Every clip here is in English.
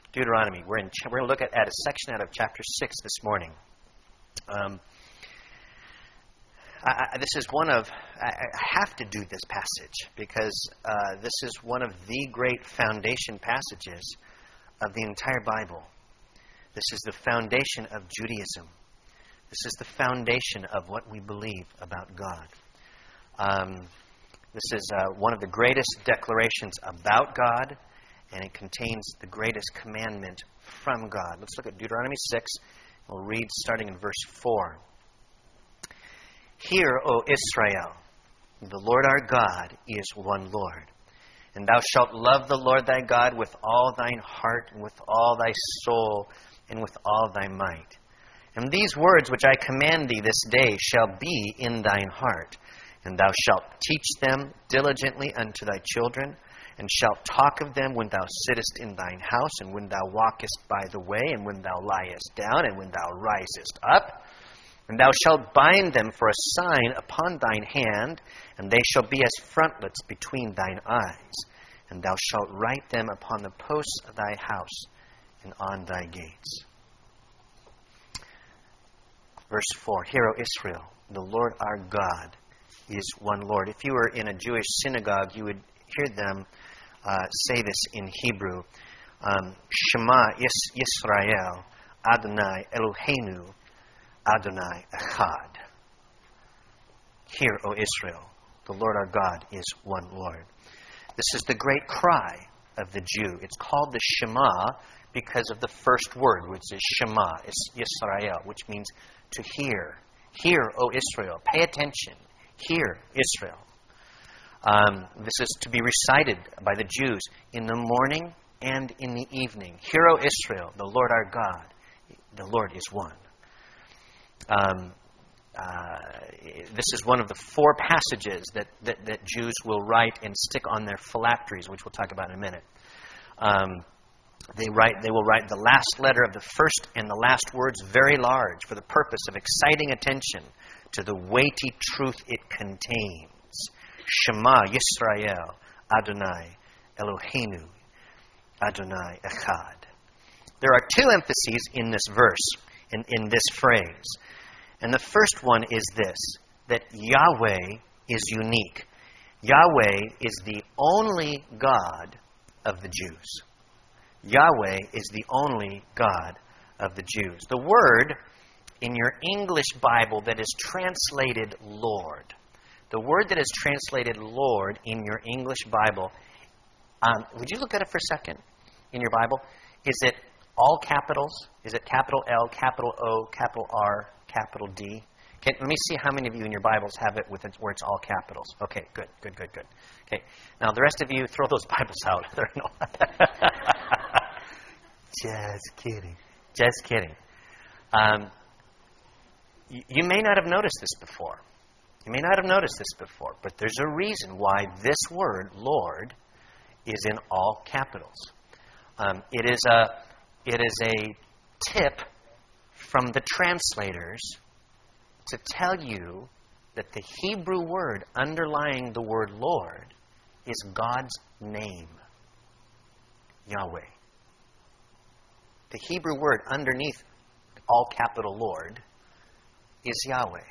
Deuteronomy. We're going to look at a section out of chapter 6 this morning. This is I have to do this passage because this is one of the great foundation passages of the entire Bible. This is the foundation of Judaism. This is the foundation of what we believe about God. This is one of the greatest declarations about God, and it contains the greatest commandment from God. Let's look at Deuteronomy 6. We'll read starting in verse 4. Hear, O Israel, the Lord our God is one Lord. And thou shalt love the Lord thy God with all thine heart, and with all thy soul, and with all thy might. And these words which I command thee this day shall be in thine heart. And thou shalt teach them diligently unto thy children, and shalt talk of them when thou sittest in thine house, and when thou walkest by the way, and when thou liest down, and when thou risest up. And thou shalt bind them for a sign upon thine hand, and they shall be as frontlets between thine eyes. And thou shalt write them upon the posts of thy house and on thy gates. Verse 4, Hear, O Israel, the Lord our God is one Lord. If you were in a Jewish synagogue, you would hear them say this in Hebrew. Shema Yisrael, Adonai Eloheinu, Adonai Echad. Hear, O Israel, the Lord our God is one Lord. This is the great cry of the Jew. It's called the Shema because of the first word, which is Shema. It's Yisrael, which means to hear. Hear, O Israel. Pay attention. Hear, Israel. This is to be recited by the Jews in the morning and in the evening. Hear, O Israel, the Lord our God. The Lord is one. This is one of the 4 passages that Jews will write and stick on their phylacteries, which we'll talk about in a minute. They will write the last letter of the first and the last words very large for the purpose of exciting attention to the weighty truth it contains. Shema Yisrael, Adonai Eloheinu, Adonai Echad. There are 2 emphases in this verse, in this phrase. And the first one is this, that Yahweh is unique. Yahweh is the only God of the Jews. Yahweh is the only God of the Jews. The word in your English Bible that is translated Lord, the word that is translated Lord in your English Bible, would you look at it for a second in your Bible? Is it all capitals? Is it capital L, capital O, capital R, capital D? Okay, let me see how many of you in your Bibles have it where it's all capitals. Okay, good. Okay, now the rest of you, throw those Bibles out. Just kidding. You may not have noticed this before. But there's a reason why this word, Lord, is in all capitals. It is a tip from the translators to tell you that the Hebrew word underlying the word Lord is God's name, Yahweh. The Hebrew word underneath all capital Lord is Yahweh.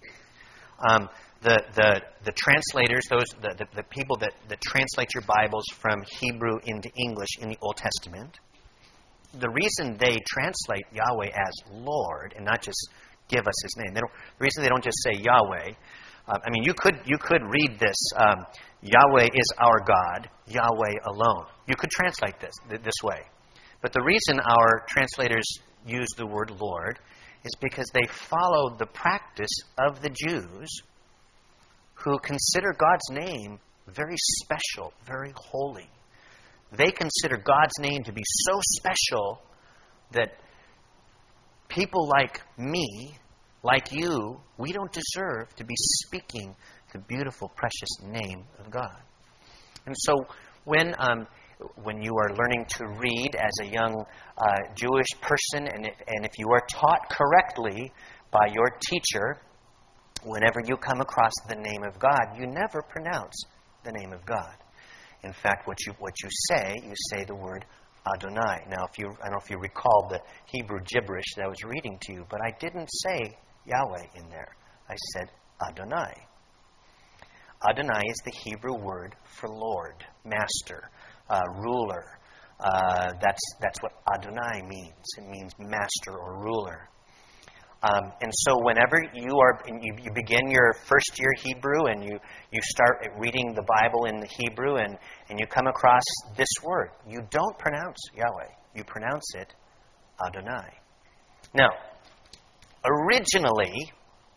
The translators, the people that translate your Bibles from Hebrew into English in the Old Testament, the reason they translate Yahweh as Lord and not just give us His name, the reason they don't just say Yahweh, you could read this, Yahweh is our God, Yahweh alone. You could translate this way. But the reason our translators use the word Lord is because they follow the practice of the Jews who consider God's name very special, very holy. They consider God's name to be so special that people like me, like you, we don't deserve to be speaking the beautiful, precious name of God. And so when you are learning to read as a young Jewish person, and if you are taught correctly by your teacher, whenever you come across the name of God, you never pronounce the name of God. In fact, what you say the word Adonai. Now, I don't know if you recall the Hebrew gibberish that I was reading to you, but I didn't say Yahweh in there. I said Adonai. Adonai is the Hebrew word for Lord, Master, ruler. That's what Adonai means. It means master or ruler. And so whenever you begin your first year Hebrew and you start reading the Bible in the Hebrew and you come across this word, you don't pronounce Yahweh. You pronounce it Adonai. Now, originally,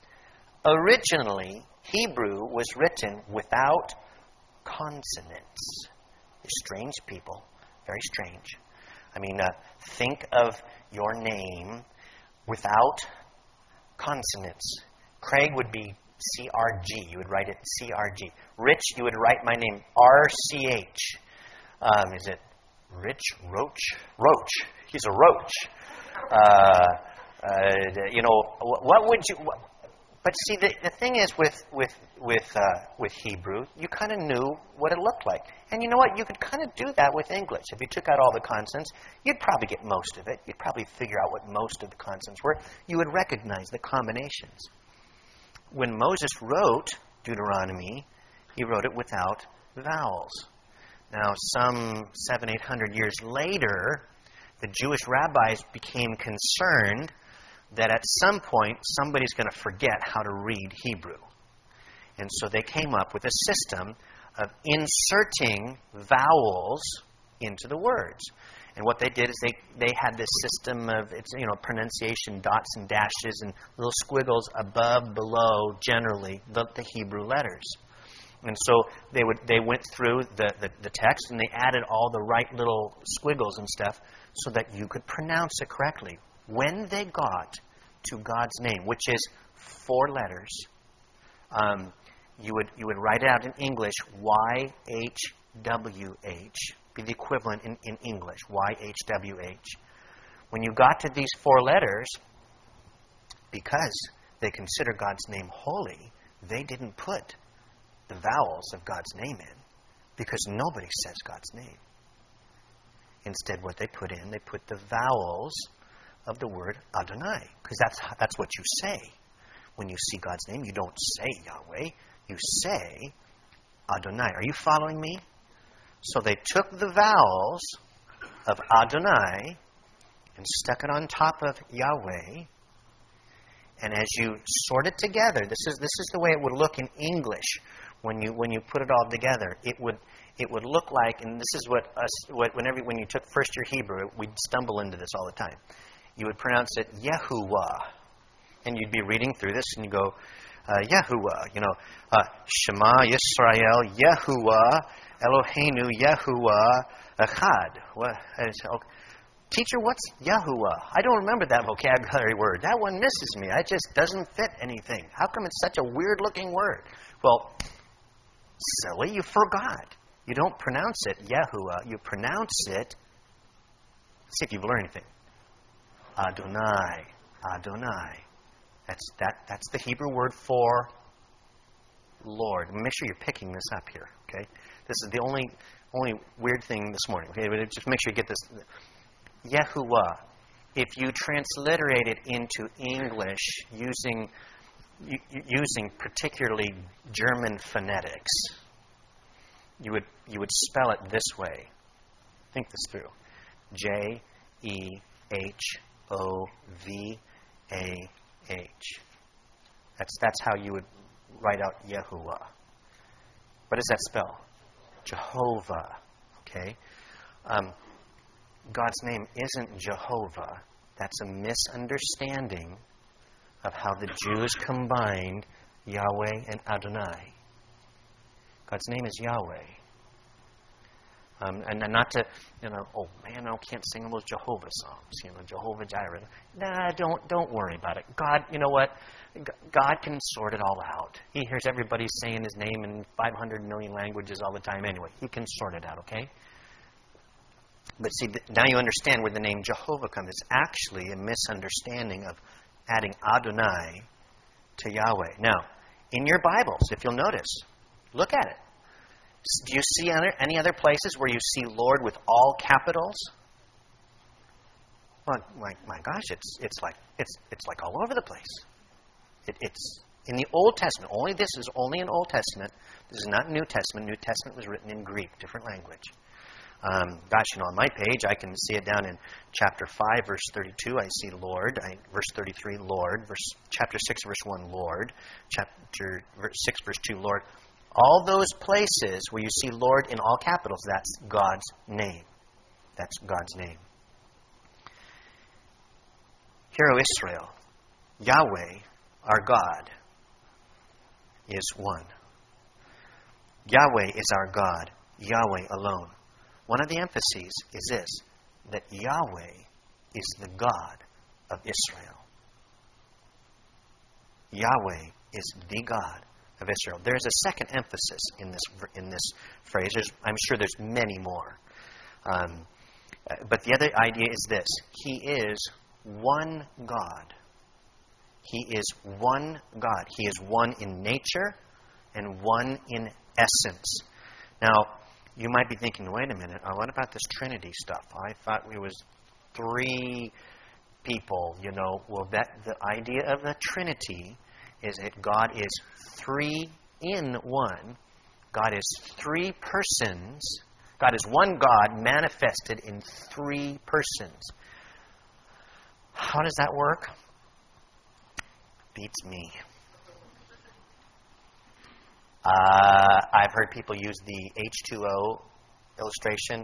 Hebrew was written without consonants. They're strange people. Very strange. I mean, think of your name without consonants. Craig would be C-R-G. You would write it C-R-G. Rich, you would write my name R-C-H. Is it Rich? Roach? Roach. He's a roach. What would you... But see, the thing is with Hebrew, you kind of knew what it looked like. And you know what? You could kind of do that with English. If you took out all the consonants, you'd probably get most of it. You'd probably figure out what most of the consonants were. You would recognize the combinations. When Moses wrote Deuteronomy, he wrote it without vowels. Now, some 700-800 years later, the Jewish rabbis became concerned that at some point somebody's going to forget how to read Hebrew. And so they came up with a system of inserting vowels into the words. And what they did is they had this system of pronunciation, dots and dashes and little squiggles above, below, generally, the Hebrew letters. And so they went through the text and they added all the right little squiggles and stuff so that you could pronounce it correctly. When they got to God's name, which is 4 letters, you would write it out in English, Y-H-W-H, be the equivalent in English, Y-H-W-H. When you got to these 4 letters, because they consider God's name holy, they didn't put the vowels of God's name in, because nobody says God's name. Instead, what they put the vowels of the word Adonai, because that's what you say. When you see God's name, you don't say Yahweh, you say Adonai. Are you following me? So they took the vowels of Adonai and stuck it on top of Yahweh. And as you sort it together, this is the way it would look in English when you put it all together. It would look like, and this is when you took first year Hebrew, we'd stumble into this all the time. You would pronounce it Yahuwah. And you'd be reading through this and you go, Yahuwah, Shema Yisrael, Yahuwah, Eloheinu, Yahuwah, Echad. Teacher, what's Yahuwah? I don't remember that vocabulary word. That one misses me. It just doesn't fit anything. How come it's such a weird-looking word? Well, silly, you forgot. You don't pronounce it Yahuwah. You pronounce it, let's see if you've learned anything. Adonai. Adonai. That's the Hebrew word for Lord. Make sure you're picking this up here, okay? This is the only weird thing this morning, okay? But just make sure you get this. Yahuwah. If you transliterate it into English using particularly German phonetics, you would spell it this way. Think this through. J-E-H-O-V-A-H. That's how you would write out Yahuwah. What does that spell? Jehovah. Okay? God's name isn't Jehovah. That's a misunderstanding of how the Jews combined Yahweh and Adonai. God's name is Yahweh. And not to, oh man, I can't sing those Jehovah songs, Jehovah Jireh. Nah, don't worry about it. God, you know what? God can sort it all out. He hears everybody saying His name in 500 million languages all the time anyway. He can sort it out, okay? But see, now you understand where the name Jehovah comes. It's actually a misunderstanding of adding Adonai to Yahweh. Now, in your Bibles, if you'll notice, look at it. Do you see any other places where you see Lord with all capitals? Well, my gosh, it's like all over the place. It's in the Old Testament. This is only in Old Testament. This is not New Testament. New Testament was written in Greek, different language. On my page, I can see it down in chapter 5, verse 32. I see Lord. Verse 33, Lord. Chapter 6, verse 1, Lord. Chapter 6, verse 2, Lord. All those places where you see Lord in all capitals, that's God's name. That's God's name. Hear, O Israel, Yahweh, our God, is one. Yahweh is our God, Yahweh alone. One of the emphases is this, that Yahweh is the God of Israel. Yahweh is the God of Israel. There's a second emphasis in this phrase. I'm sure there's many more. But the other idea is this. He is one God. He is one God. He is one in nature and one in essence. Now, you might be thinking, wait a minute, what about this Trinity stuff? I thought it was three people, Well, the idea of the Trinity is that God is three in one. God is three persons. God is one God manifested in three persons. How does that work? Beats me. I've heard people use the H2O illustration.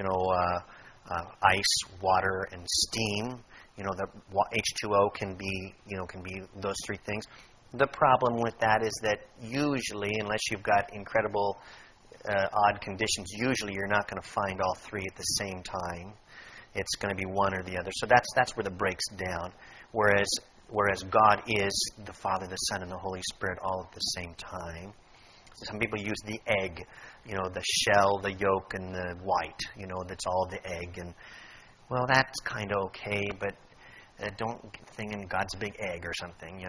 Ice, water, and steam. The H2O can be those three things. The problem with that is that usually, unless you've got incredible odd conditions, usually you're not going to find all three at the same time. It's going to be one or the other. So that's where it breaks down. Whereas God is the Father, the Son, and the Holy Spirit all at the same time. Some people use the egg, the shell, the yolk, and the white. That's all the egg. And, well, that's kind of okay, but don't think in God's big egg or something,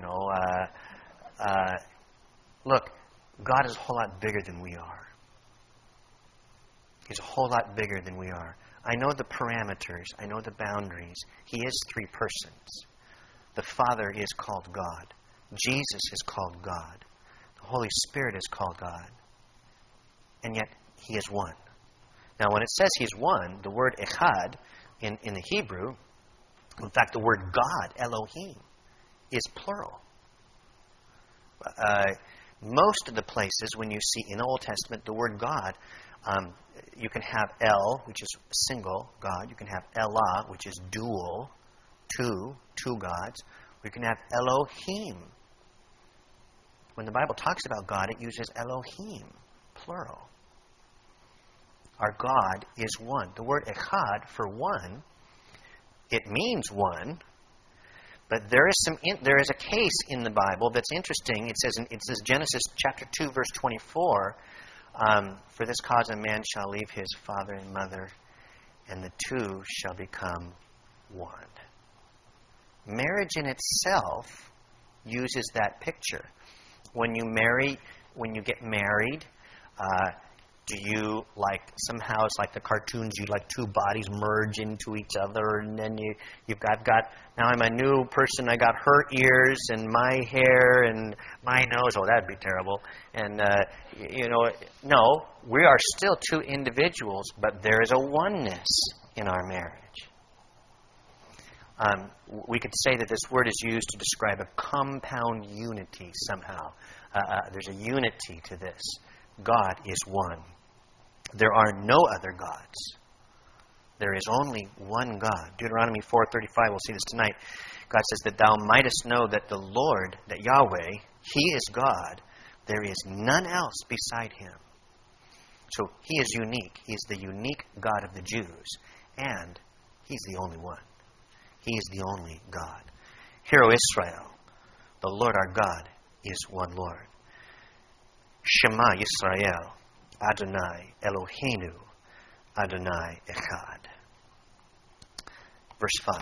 Look, God is a whole lot bigger than we are. He's a whole lot bigger than we are. I know the parameters. I know the boundaries. He is three persons. The Father is called God. Jesus is called God. The Holy Spirit is called God. And yet, He is one. Now, when it says He's one, the word echad in the Hebrew, in fact, the word God, Elohim, is plural. Most of the places when you see in the Old Testament the word God, you can have El, which is single God. You can have Elah, which is dual, two gods. Or you can have Elohim. When the Bible talks about God, it uses Elohim, plural. Our God is one. The word echad for one, it means one, but there is a case in the Bible that's interesting. It says Genesis chapter 2, verse 24, for this cause a man shall leave his father and mother, and the two shall become one. Marriage in itself uses that picture. When you get married, do you somehow it's like the cartoons, you two bodies merge into each other, and then you've got now I'm a new person, I got her ears and my hair and my nose. Oh, that'd be terrible. And no, we are still two individuals, but there is a oneness in our marriage. We could say that this word is used to describe a compound unity somehow. There's a unity to this. God is one. There are no other gods. There is only one God. Deuteronomy 4:35, we'll see this tonight. God says that thou mightest know that the Lord, that Yahweh, He is God. There is none else beside Him. So He is unique. He is the unique God of the Jews. And He's the only one. He is the only God. Hear, O Israel, the Lord our God is one Lord. Shema Yisrael, Adonai Eloheinu, Adonai Echad. Verse 5.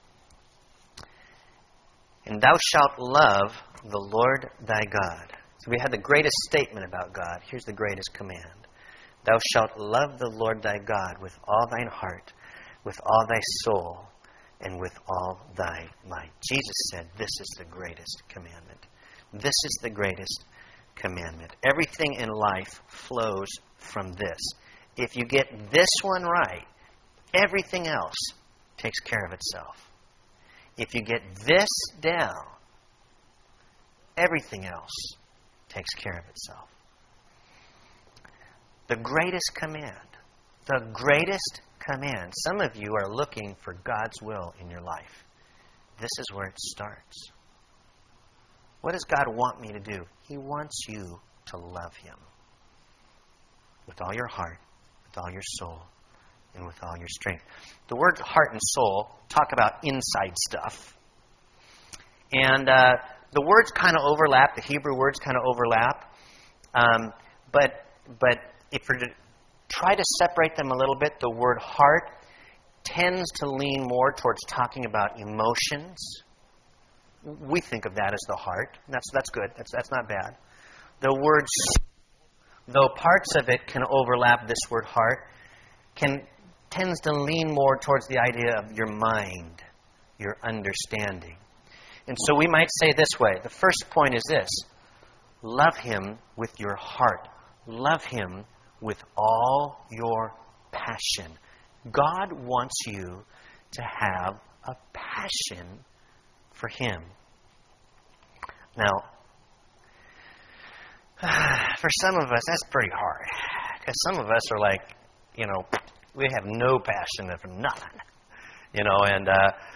And thou shalt love the Lord thy God. So we had the greatest statement about God. Here's the greatest command. Thou shalt love the Lord thy God with all thine heart, with all thy soul, and with all thy might. Jesus said, this is the greatest commandment. This is the greatest commandment. Everything in life flows from this. If you get this one right, everything else takes care of itself. If you get this down, everything else takes care of itself. The greatest command. The greatest command. Some of you are looking for God's will in your life. This is where it starts. What does God want me to do? He wants you to love Him with all your heart, with all your soul, and with all your strength. The words heart and soul talk about inside stuff. And the words kind of overlap. The Hebrew words kind of overlap. But if we're to try to separate them a little bit, the word heart tends to lean more towards talking about emotions. We think of that as the heart. That's good. That's not bad. The word, though parts of it can overlap this word heart, tends to lean more towards the idea of your mind, your understanding. And so we might say this way. The first point is this. Love Him with your heart. Love Him with all your passion. God wants you to have a passion for Him. Now, for some of us, that's pretty hard. Because some of us are like, we have no passion for nothing. And,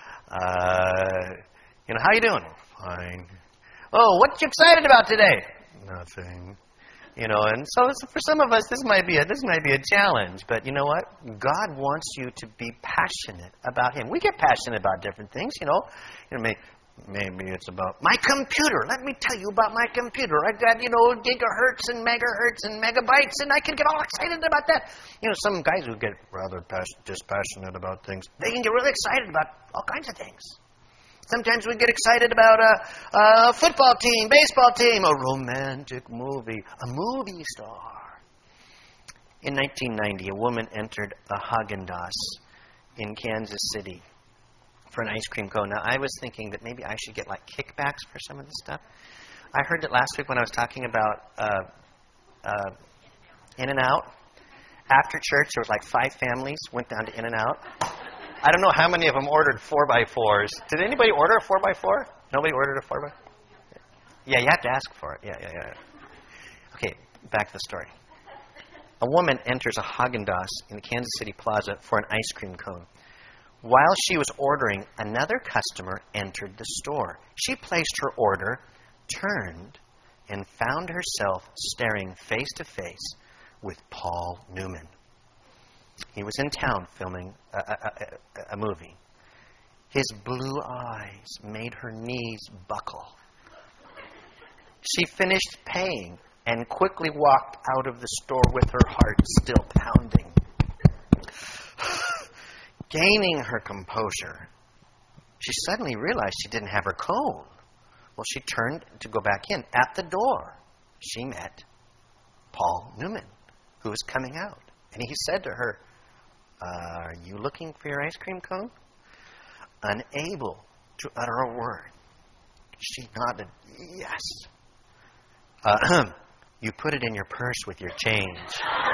how you doing? Fine. Oh, what you excited about today? Nothing. And so for some of us, this might be a challenge. But you know what? God wants you to be passionate about Him. We get passionate about different things. Maybe it's about my computer. Let me tell you about my computer. I've got gigahertz and megahertz and megabytes, and I can get all excited about that. Some guys who get rather dispassionate about things, they can get really excited about all kinds of things. Sometimes we get excited about a football team, baseball team, a romantic movie, a movie star. In 1990, a woman entered a Haagen-Dazs in Kansas City for an ice cream cone. Now, I was thinking that maybe I should get kickbacks for some of this stuff. I heard that last week when I was talking about In-N-Out. After church, there was 5 families went down to In-N-Out. I don't know how many of them ordered 4x4s. Did anybody order a 4x4? Nobody ordered a 4x4? Yeah, you have to ask for it. Yeah. Okay, back to the story. A woman enters a Haagen-Dazs in the Kansas City Plaza for an ice cream cone. While she was ordering, another customer entered the store. She placed her order, turned, and found herself staring face to face with Paul Newman. He was in town filming a movie. His blue eyes made her knees buckle. She finished paying and quickly walked out of the store with her heart still pounding. Gaining her composure, she suddenly realized she didn't have her cone. Well, she turned to go back in. At the door, she met Paul Newman, who was coming out. And he said to her, "Are you looking for your ice cream cone?" Unable to utter a word, she nodded, "Yes." You put it in your purse with your change.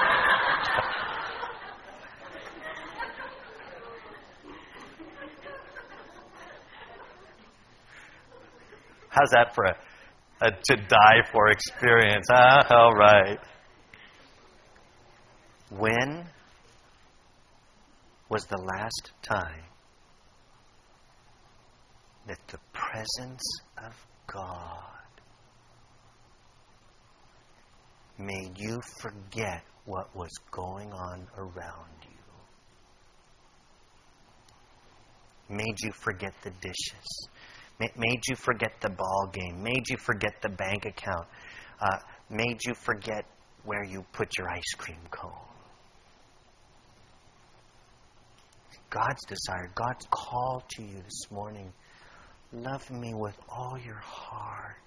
How's that for a to die for experience? All right. When was the last time that the presence of God made you forget what was going on around you? Made you forget the dishes? Made you forget the ball game? Made you forget the bank account? Made you forget where you put your ice cream cone? God's desire, God's call to you this morning. Love me with all your heart.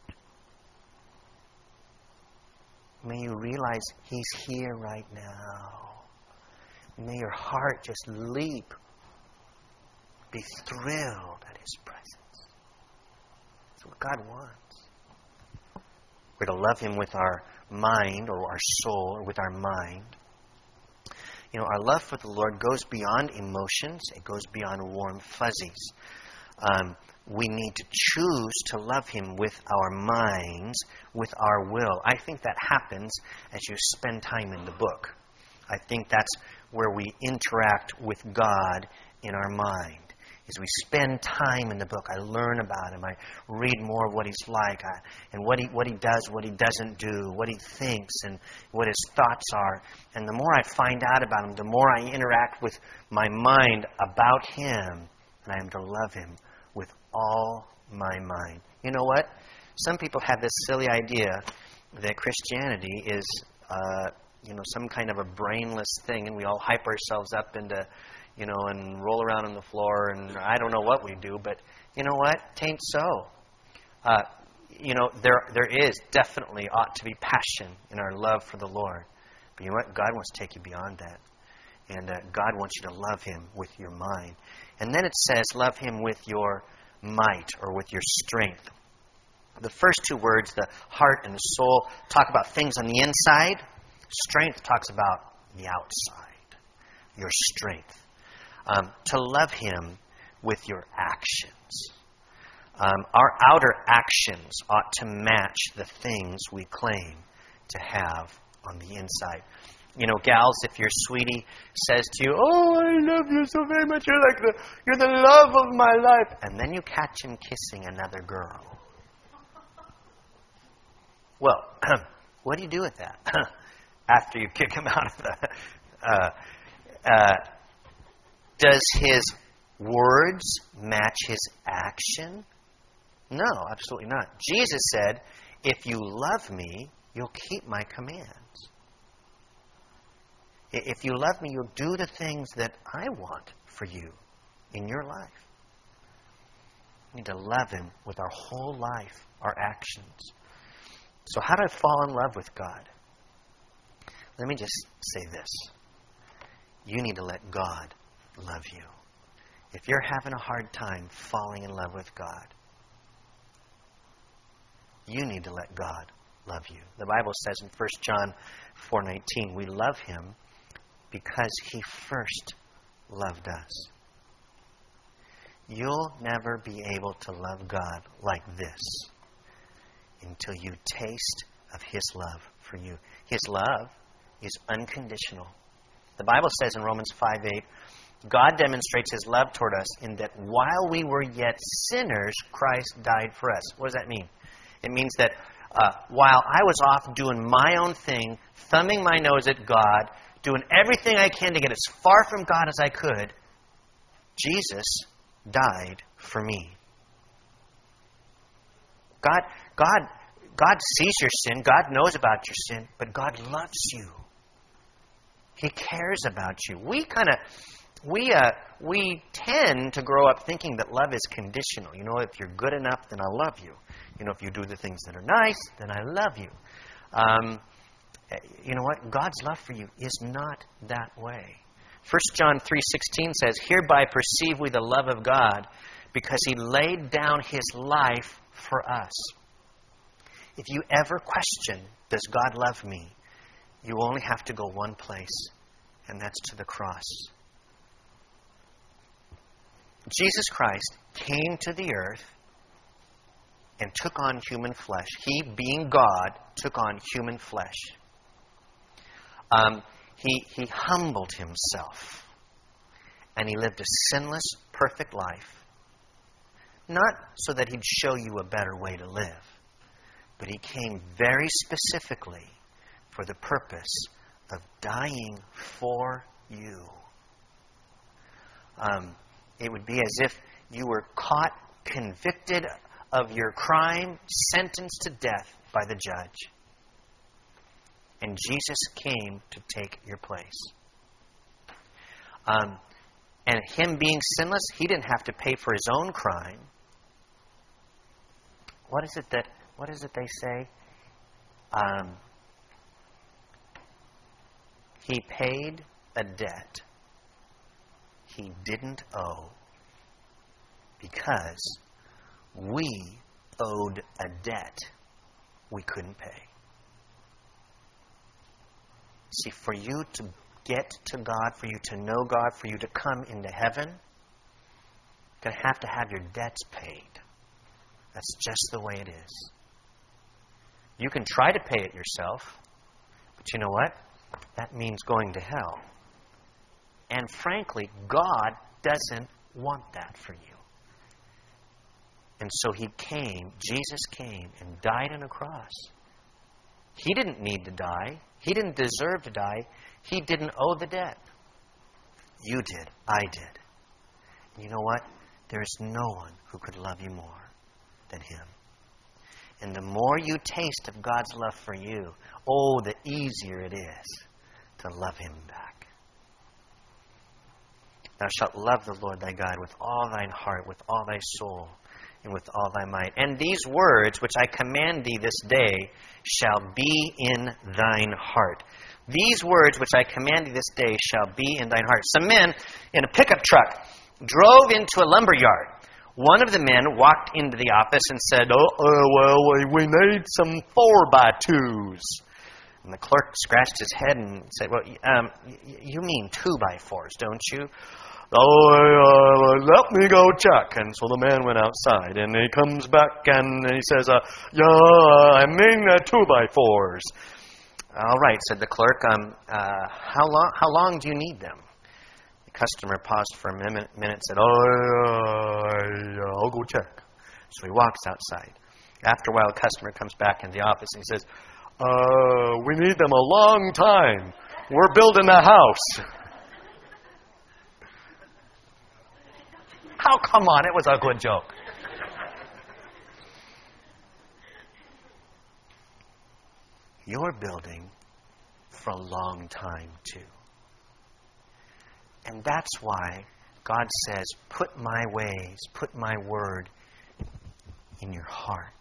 May you realize He's here right now. May your heart just leap be thrilled at His presence. That's what God wants. We're to love Him with our mind or our soul or with our mind. You know, our love for the Lord goes beyond emotions. It goes beyond warm fuzzies. We need to choose to love Him with our minds, with our will. I think that happens as you spend time in the book. I think that's where we interact with God in our mind. As we spend time in the book, I learn about Him. I read more of what He's like, and what He does, what He doesn't do, what He thinks, and what His thoughts are. And the more I find out about Him, the more I interact with my mind about Him, and I am to love Him with all my mind. You know what? Some people have this silly idea that Christianity is, some kind of a brainless thing, and we all hype ourselves up into, and roll around on the floor, and I don't know what we do, but you know what? Tain't so. There is definitely ought to be passion in our love for the Lord. But you know what? God wants to take you beyond that. And God wants you to love Him with your mind. And then it says, love Him with your might or with your strength. The first two words, the heart and the soul, talk about things on the inside. Strength talks about the outside, your strength. To love Him with your actions. Our outer actions ought to match the things we claim to have on the inside. You know, gals, if your sweetie says to you, "Oh, I love you so very much. You're the love of my life," and then you catch him kissing another girl. Well, what do you do with that after you kick him out of the? Does his words match his action? No, absolutely not. Jesus said, "If you love me, you'll keep my commands." If you love me, you'll do the things that I want for you in your life. We need to love Him with our whole life, our actions. So how do I fall in love with God? Let me just say this. You need to let God love you. If you're having a hard time falling in love with God, you need to let God love you. The Bible says in 1 John 4:19, we love Him because He first loved us. You'll never be able to love God like this until you taste of His love for you. His love is unconditional. The Bible says in Romans 5:8, God demonstrates His love toward us in that while we were yet sinners, Christ died for us. What does that mean? It means that while I was off doing my own thing, thumbing my nose at God, doing everything I can to get as far from God as I could, Jesus died for me. God sees your sin. God knows about your sin. But God loves you. He cares about you. We tend to grow up thinking that love is conditional. You know, if you're good enough, then I'll love you. You know, if you do the things that are nice, then I love you. You know what? God's love for you is not that way. 1 John 3:16 says, "Hereby perceive we the love of God, because He laid down His life for us." If you ever question, does God love me? You only have to go one place, and that's to the cross. Jesus Christ came to the earth and took on human flesh. He, being God, took on human flesh. He humbled Himself, and He lived a sinless, perfect life. Not so that He'd show you a better way to live, but He came very specifically for the purpose of dying for you. It would be as if you were caught, convicted of your crime, sentenced to death by the judge. And Jesus came to take your place. And Him being sinless, He didn't have to pay for His own crime. What is it they say? He paid a debt He didn't owe Because we owed a debt we couldn't pay. See, for you to get to God, for you to know God, for you to come into heaven, you're going to have your debts paid. That's just the way it is. You can try to pay it yourself, but you know what? That means going to hell. And frankly, God doesn't want that for you. And so He came, Jesus came and died on a cross. He didn't need to die. He didn't deserve to die. He didn't owe the debt. You did. I did. And you know what? There is no one who could love you more than Him. And the more you taste of God's love for you, oh, the easier it is to love Him back. Thou shalt love the Lord thy God with all thine heart, with all thy soul, and with all thy might. And these words which I command thee this day shall be in thine heart. These words which I command thee this day shall be in thine heart. Some men in a pickup truck drove into a lumber yard. One of the men walked into the office and said, we need some 4x2s. And the clerk scratched his head and said, well, you mean 2x4s, don't you? Let me go check. And so the man went outside, and he comes back and he says, I mean 2x4s. All right, said the clerk. How long do you need them? The customer paused for a minute and said, I'll go check. So he walks outside. After a while, the customer comes back in the office and he says, we need them a long time. We're building a house. Oh, come on, it was a good joke. You're building for a long time, too. And that's why God says, put my ways, put my word in your heart.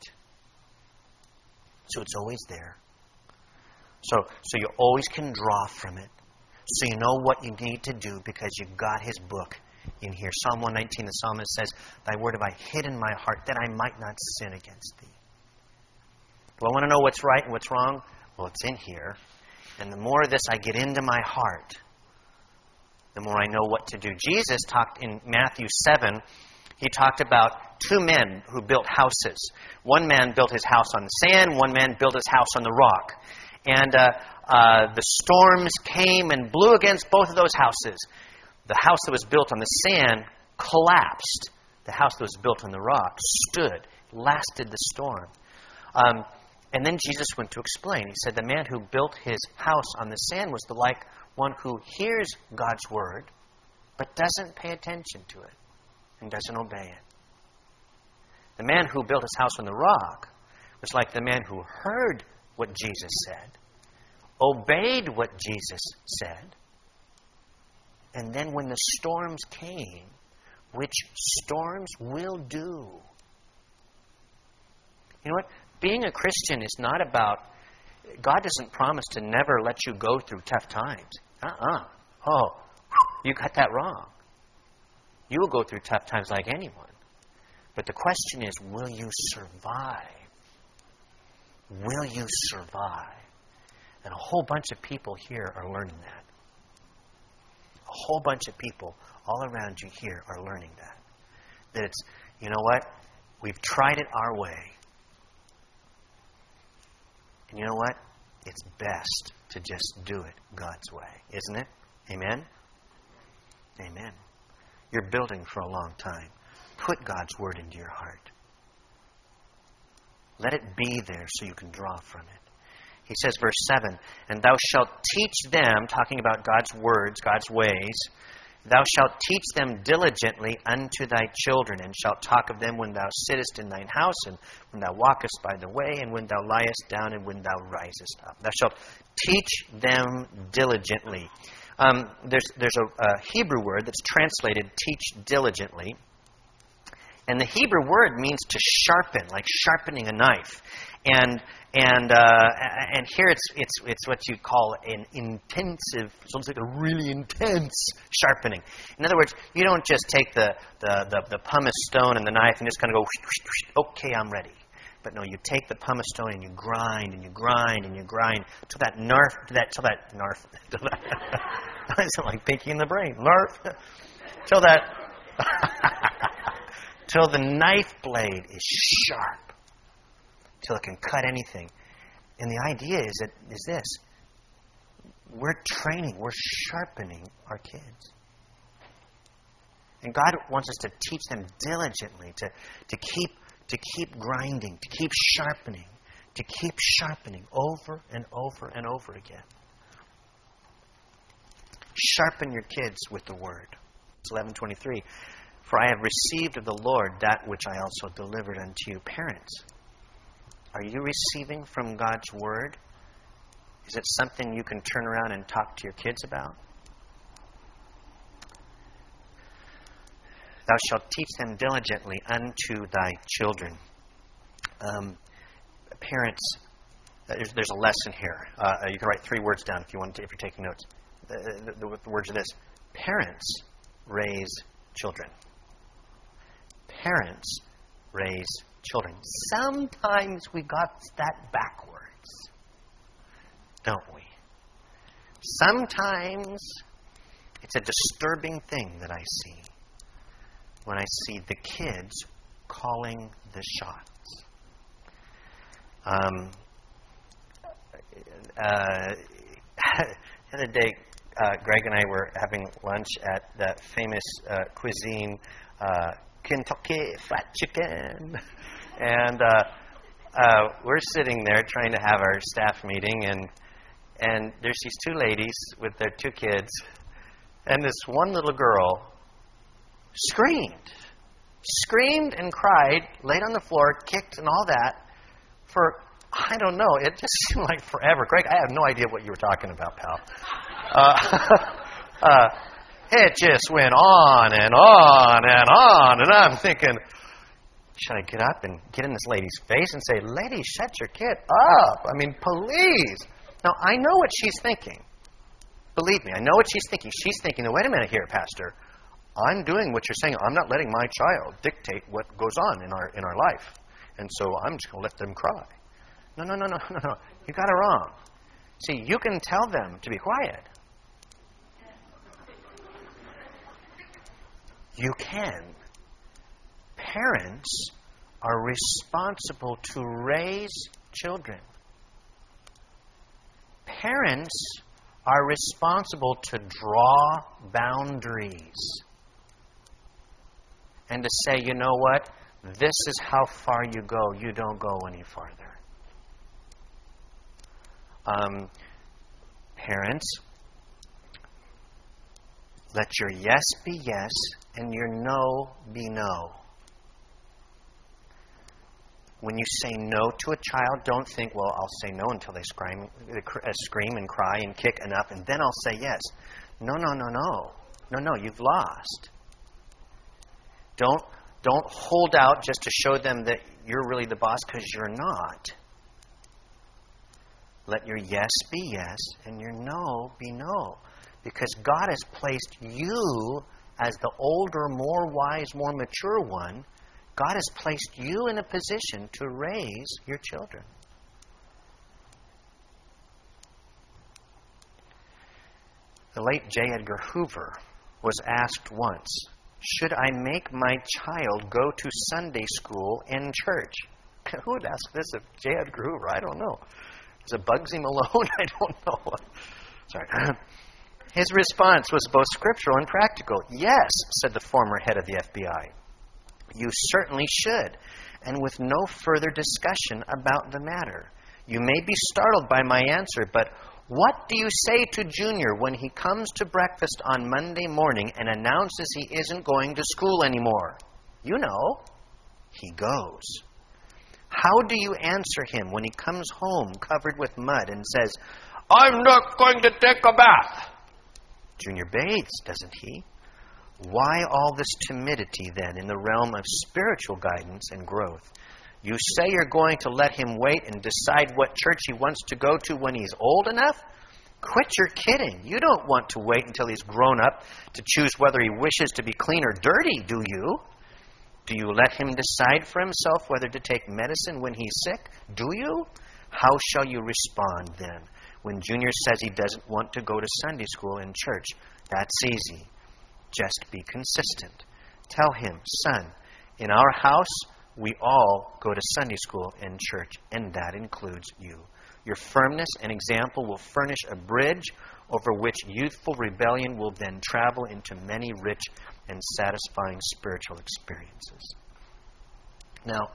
So it's always there. So you always can draw from it. So you know what you need to do because you've got His book in here. Psalm 119, the psalmist says, thy word have I hid in my heart that I might not sin against thee. Do I want to know what's right and what's wrong? Well, it's in here. And the more of this I get into my heart, the more I know what to do. Jesus talked in Matthew 7, He talked about two men who built houses. One man built his house on the sand, one man built his house on the rock. And the storms came and blew against both of those houses. The house that was built on the sand collapsed. The house that was built on the rock stood, lasted the storm. And then Jesus went to explain. He said the man who built his house on the sand was the like one who hears God's word, but doesn't pay attention to it and doesn't obey it. The man who built his house on the rock was like the man who heard what Jesus said, obeyed what Jesus said, and then when the storms came, which storms will do. You know what? Being a Christian is not about, God doesn't promise to never let you go through tough times. Oh, you got that wrong. You will go through tough times like anyone. But the question is, will you survive? Will you survive? And a whole bunch of people here are learning that. A whole bunch of people all around you here are learning that. That it's, you know what? We've tried it our way. And you know what? It's best to just do it God's way, isn't it? Amen? Amen. You're building for a long time. Put God's word into your heart. Let it be there so you can draw from it. He says, verse 7, and thou shalt teach them, talking about God's words, God's ways, thou shalt teach them diligently unto thy children, and shalt talk of them when thou sittest in thine house, and when thou walkest by the way, and when thou liest down, and when thou risest up. Thou shalt teach them diligently. There's a Hebrew word that's translated teach diligently. And the Hebrew word means to sharpen, like sharpening a knife. And here it's what you call an intensive, sounds like a really intense sharpening. In other words, you don't just take the pumice stone and the knife and just kind of go, okay, I'm ready. But no, you take the pumice stone and you grind and you grind and you grind till that nerf. It's like Pinky in the Brain. Nerf. Till the knife blade is sharp. Till it can cut anything. And the idea is this. We're training, we're sharpening our kids. And God wants us to teach them diligently to keep grinding, to keep sharpening over and over and over again. Sharpen your kids with the Word. It's 11:23. For I have received of the Lord that which I also delivered unto you. Parents, are you receiving from God's Word? Is it something you can turn around and talk to your kids about? Thou shalt teach them diligently unto thy children. Parents, there's a lesson here. You can write 3 words down if you're taking notes. The words are this: parents raise children. Parents raise children. Sometimes we got that backwards, don't we? Sometimes it's a disturbing thing that I see when I see the kids calling the shots. The other day, Greg and I were having lunch at the famous cuisine, Kentucky Fried Chicken. And we're sitting there trying to have our staff meeting, and there's these 2 ladies with their 2 kids, and this one little girl screamed and cried, laid on the floor, kicked and all that for, I don't know, it just seemed like forever. Greg, I have no idea what you were talking about, pal. It just went on and on and on, and I'm thinking, should I get up and get in this lady's face and say, lady, shut your kid up? I mean, please. Now, I know what she's thinking. Believe me, I know what she's thinking. She's thinking, wait a minute here, Pastor. I'm doing what you're saying. I'm not letting my child dictate what goes on in our life. And so I'm just going to let them cry. No. You got it wrong. See, you can tell them to be quiet. You can. Parents are responsible to raise children. Parents are responsible to draw boundaries and to say, you know what? This is how far you go. You don't go any farther. Parents, let your yes be yes and your no be no. When you say no to a child, don't think, well, I'll say no until they scream and cry and kick enough, and then I'll say yes. No, you've lost. Don't hold out just to show them that you're really the boss, because you're not. Let your yes be yes and your no be no. Because God has placed you as the older, more wise, more mature one. God has placed you in a position to raise your children. The late J. Edgar Hoover was asked once, should I make my child go to Sunday school in church? Who would ask this of J. Edgar Hoover? I don't know. Is it Bugsy Malone? I don't know. Sorry. His response was both scriptural and practical. Yes, said the former head of the FBI. You certainly should, and with no further discussion about the matter. You may be startled by my answer, but what do you say to Junior when he comes to breakfast on Monday morning and announces he isn't going to school anymore? You know, he goes. How do you answer him when he comes home covered with mud and says, I'm not going to take a bath? Junior bathes, doesn't he? Why all this timidity, then, in the realm of spiritual guidance and growth? You say you're going to let him wait and decide what church he wants to go to when he's old enough? Quit your kidding. You don't want to wait until he's grown up to choose whether he wishes to be clean or dirty, do you? Do you let him decide for himself whether to take medicine when he's sick? Do you? How shall you respond then when Junior says he doesn't want to go to Sunday school in church? That's easy. Just be consistent. Tell him, son, in our house, we all go to Sunday school and church, and that includes you. Your firmness and example will furnish a bridge over which youthful rebellion will then travel into many rich and satisfying spiritual experiences. Now,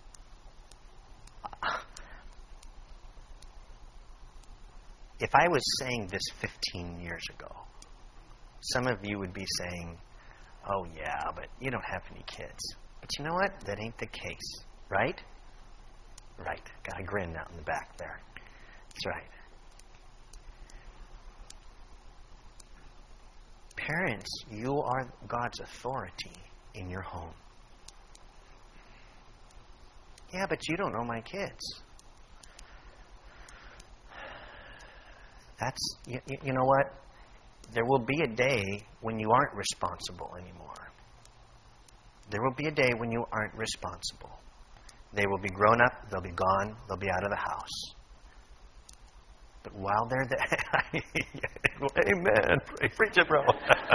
if I was saying this 15 years ago, some of you would be saying, oh yeah, but you don't have any kids. But you know what? That ain't the case, right? Right. Got a grin out in the back there. That's right. Parents, you are God's authority in your home. Yeah, but you don't know my kids. That's, you know what? There will be a day when you aren't responsible anymore. There will be a day when you aren't responsible. They will be grown up, they'll be gone, they'll be out of the house. But while they're there, amen. Preach it, bro.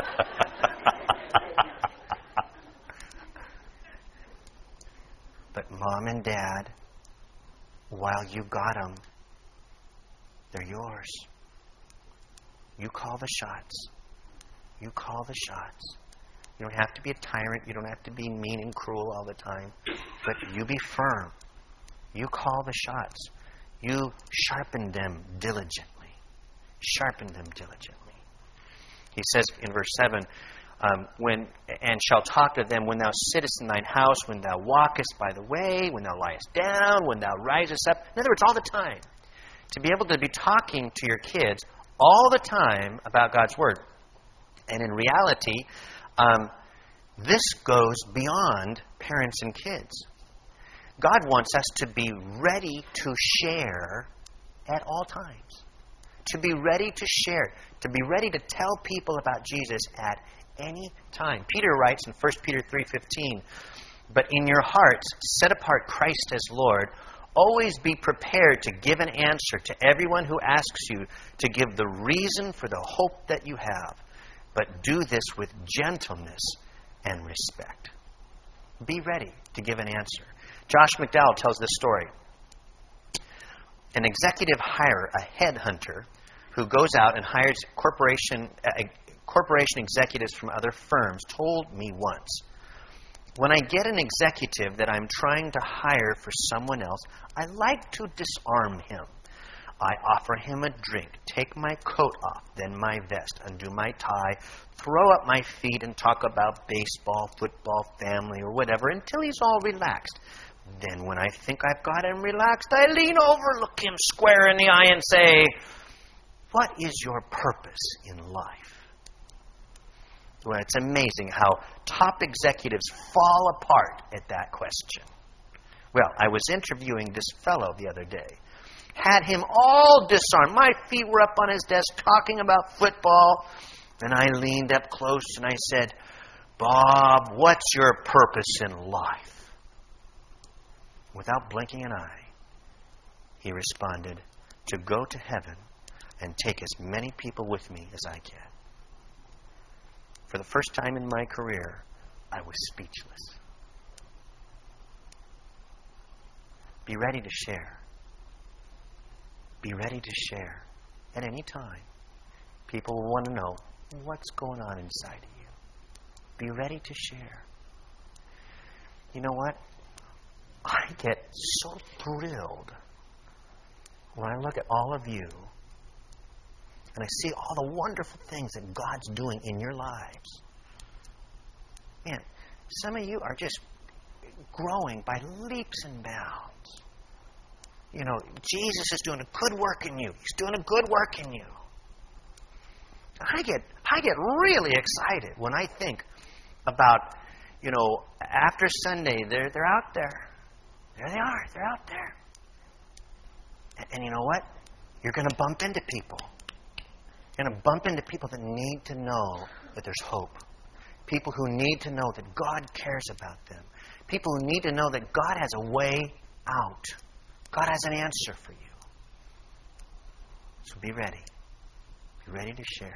But mom and dad, while you got them, they're yours. You call the shots. You call the shots. You don't have to be a tyrant. You don't have to be mean and cruel all the time. But you be firm. You call the shots. You sharpen them diligently. Sharpen them diligently. He says in verse 7, and shall talk to them when thou sittest in thine house, when thou walkest by the way, when thou liest down, when thou risest up. In other words, all the time. To be able to be talking to your kids all the time about God's Word. And in reality, this goes beyond parents and kids. God wants us to be ready to share at all times. To be ready to share. To be ready to tell people about Jesus at any time. Peter writes in 1 Peter 3:15, but in your hearts set apart Christ as Lord. Always be prepared to give an answer to everyone who asks you to give the reason for the hope that you have. But do this with gentleness and respect. Be ready to give an answer. Josh McDowell tells this story. An executive hire, a headhunter, who goes out and hires corporation executives from other firms, told me once, when I get an executive that I'm trying to hire for someone else, I like to disarm him. I offer him a drink, take my coat off, then my vest, undo my tie, throw up my feet and talk about baseball, football, family, or whatever until he's all relaxed. Then when I think I've got him relaxed, I lean over, look him square in the eye and say, what is your purpose in life? Well, it's amazing how top executives fall apart at that question. Well, I was interviewing this fellow the other day. Had him all disarmed. My feet were up on his desk talking about football. And I leaned up close and I said, Bob, what's your purpose in life? Without blinking an eye, he responded, to go to heaven and take as many people with me as I can. For the first time in my career, I was speechless. Be ready to share. Be ready to share at any time. People will want to know what's going on inside of you. Be ready to share. You know what? I get so thrilled when I look at all of you and I see all the wonderful things that God's doing in your lives. Man, some of you are just growing by leaps and bounds. You know, Jesus is doing a good work in you. He's doing a good work in you. I get really excited when I think about, after Sunday, they're out there. There they are. They're out there. And you know what? You're going to bump into people. You're going to bump into people that need to know that there's hope. People who need to know that God cares about them. People who need to know that God has a way out. God has an answer for you. So be ready. Be ready to share.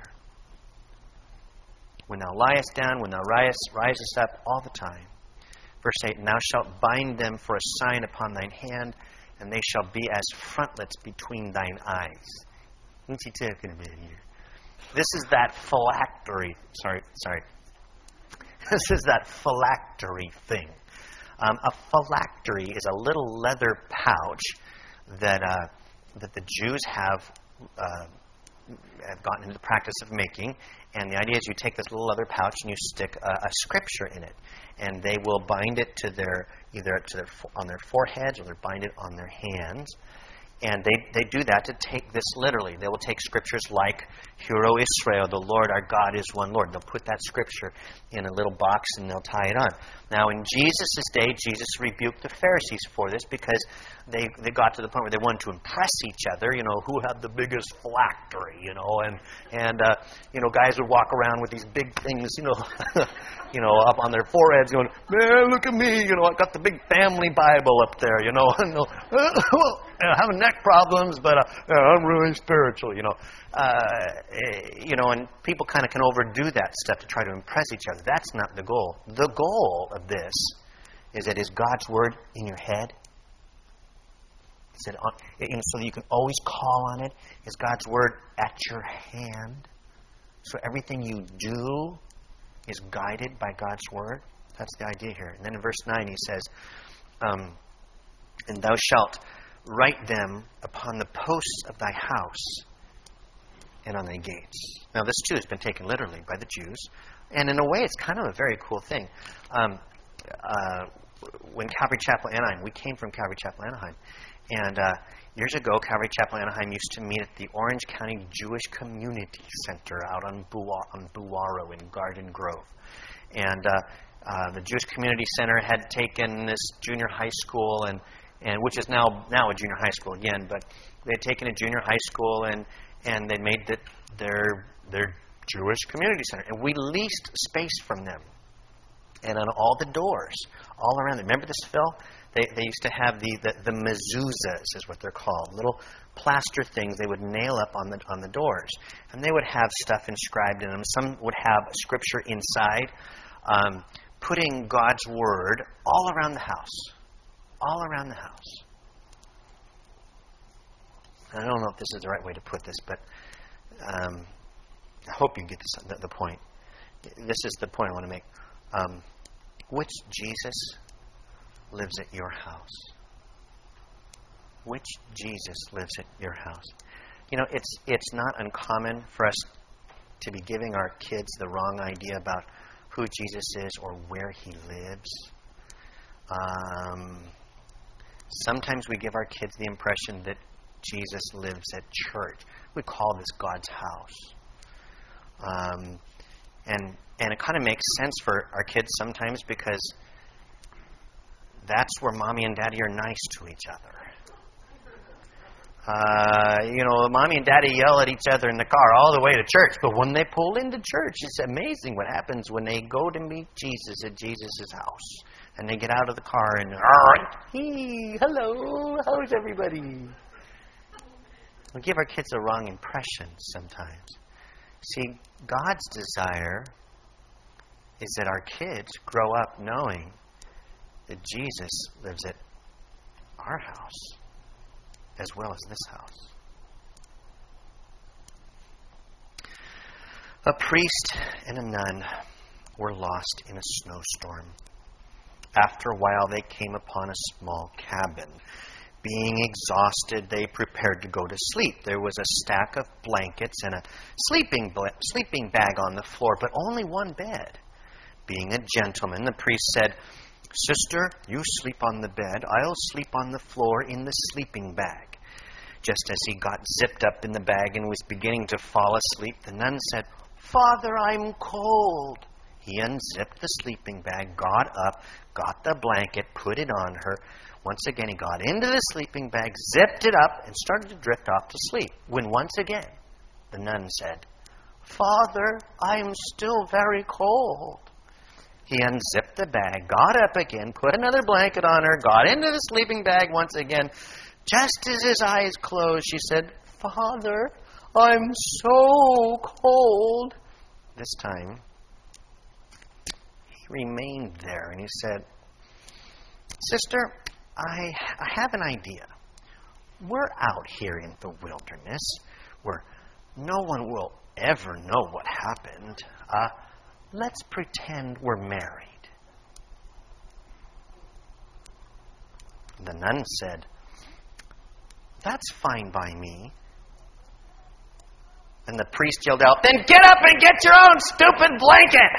When thou liest down, when thou risest up, all the time. Verse 8, and thou shalt bind them for a sign upon thine hand, and they shall be as frontlets between thine eyes. What's he talking about here? This is that phylactery. Sorry. This is that phylactery thing. A phylactery is a little leather pouch that the Jews have gotten into the practice of making. And the idea is you take this little leather pouch and you stick a scripture in it. And they will bind it to on their foreheads, or they'll bind it on their hands. And they do that to take this literally. They will take scriptures like, Hear, O Israel, the Lord our God is one Lord. They'll put that scripture in a little box and they'll tie it on. Now, in Jesus' day, Jesus rebuked the Pharisees for this because they got to the point where they wanted to impress each other, who had the biggest phylactery, and guys would walk around with these big things, up on their foreheads going, man, look at me, I got the big family Bible up there, and having neck problems, but I'm really spiritual, and people kind of can overdo that stuff to try to impress each other. That's not the goal. The goal of this is that is God's Word in your head? Is it so that you can always call on it? Is God's Word at your hand? So everything you do is guided by God's Word? That's the idea here. And then in verse 9 he says, and thou shalt write them upon the posts of thy house and on thy gates. Now this too has been taken literally by the Jews. And in a way it's kind of a very cool thing. When Calvary Chapel Anaheim, we came from Calvary Chapel Anaheim. And years ago, Calvary Chapel Anaheim used to meet at the Orange County Jewish Community Center out on Buwaro in Garden Grove. And the Jewish Community Center had taken this junior high school, and which is now a junior high school again, but they had taken a junior high school and they made it their Jewish Community Center. And we leased space from them. And on all the doors, all around it. Remember this, Phil? They used to have the mezuzahs, is what they're called, little plaster things they would nail up on the doors, and they would have stuff inscribed in them. Some would have scripture inside, putting God's Word all around the house, all around the house. I don't know if this is the right way to put this, but I hope you get the point. This is the point I want to make. Which Jesus lives at your house? Which Jesus lives at your house? It's not uncommon for us to be giving our kids the wrong idea about who Jesus is or where He lives. Sometimes we give our kids the impression that Jesus lives at church. We call this God's house. And it kind of makes sense for our kids sometimes because that's where Mommy and Daddy are nice to each other. Mommy and Daddy yell at each other in the car all the way to church, but when they pull into church, it's amazing what happens when they go to meet Jesus at Jesus' house. And they get out of the car and, hey, hello, how's everybody? We give our kids the wrong impression sometimes. See, God's desire is that our kids grow up knowing that Jesus lives at our house as well as this house. A priest and a nun were lost in a snowstorm. After a while, they came upon a small cabin. Being exhausted, they prepared to go to sleep. There was a stack of blankets and a sleeping bag on the floor, but only one bed. Being a gentleman, the priest said, Sister, you sleep on the bed. I'll sleep on the floor in the sleeping bag. Just as he got zipped up in the bag and was beginning to fall asleep, the nun said, Father, I'm cold. He unzipped the sleeping bag, got up, got the blanket, put it on her. Once again, he got into the sleeping bag, zipped it up, and started to drift off to sleep. When once again, the nun said, "Father, I am still very cold." He unzipped the bag, got up again, put another blanket on her, got into the sleeping bag once again. Just as his eyes closed, she said, "Father, I'm so cold." This time, he remained there and he said, "Sister, I have an idea. We're out here in the wilderness where no one will ever know what happened. Let's pretend we're married." The nun said, "That's fine by me." And the priest yelled out, "Then get up and get your own stupid blanket!"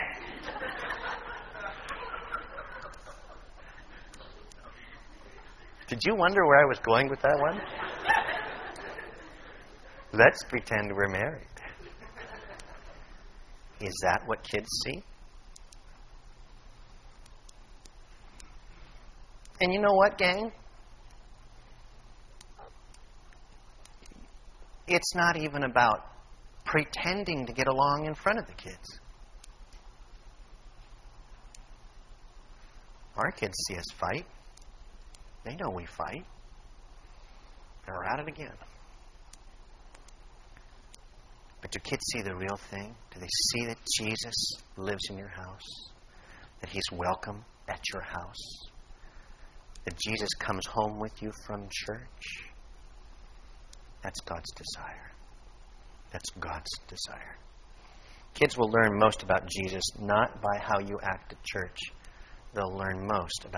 Did you wonder where I was going with that one? Let's pretend we're married. Is that what kids see? And you know what, gang? It's not even about pretending to get along in front of the kids. Our kids see us fight. They know we fight. They're at it again. But do kids see the real thing? Do they see that Jesus lives in your house? That He's welcome at your house? That Jesus comes home with you from church? That's God's desire. That's God's desire. Kids will learn most about Jesus not by how you act at church. They'll learn most about